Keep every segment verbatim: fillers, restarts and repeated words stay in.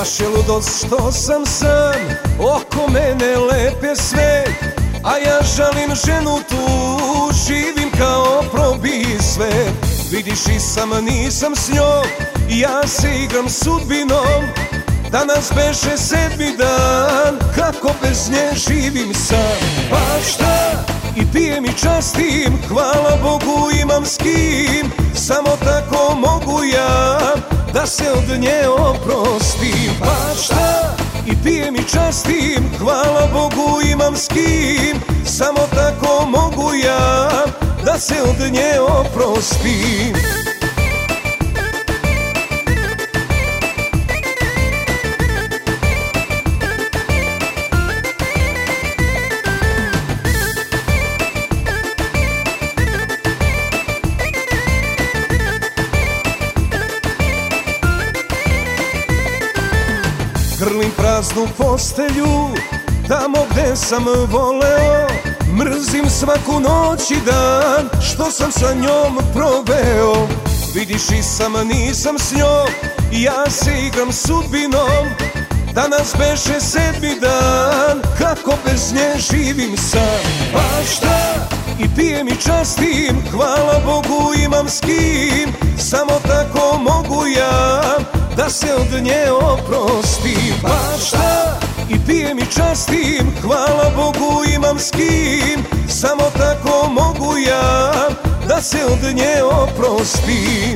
Baš je ludost što sam sam, oko mene lepe sve, a ja žalim ženu tu, živim kao probi sve. Vidiš i sama nisam s njom, ja se igram sudbinom. Danas beše sedmi dan, kako bez nje živim sam. Pa šta, i pijem i častim, hvala Bogu imam s kim. Samo tako mogu ja da se od nje oprostim. Pa šta, i pijem i častim, hvala Bogu imam s kim. Samo tako mogu ja da se od nje oprostim. Grlim praznu postelju, tamo gde sam voleo. Mrzim svaku noć i dan, što sam sa njom proveo. Vidiš i sama nisam s njom, ja se igram sudbinom. Danas beše sedmi dan, kako bez nje živim sam. Pa šta, i pijem i častim, hvala Bogu imam s kim. Samo tako mogu ja da se od nje oprostim. Pa šta, i pijem i častim, hvala Bogu imam s kim. Samo tako mogu ja da se od nje oprostim.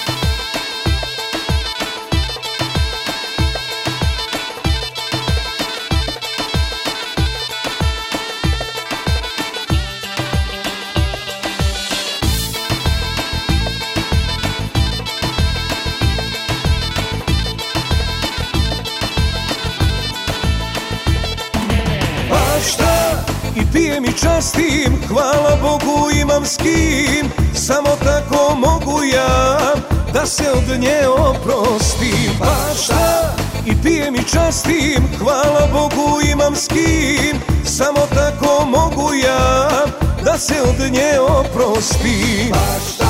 Šta, i pijem i častim, hvala Bogu imam s kim. Samo tako mogu ja da se od nje oprostim. Pa šta, i pijem i častim, hvala Bogu imam s kim. Samo tako mogu ja da se od nje oprostim. Pa šta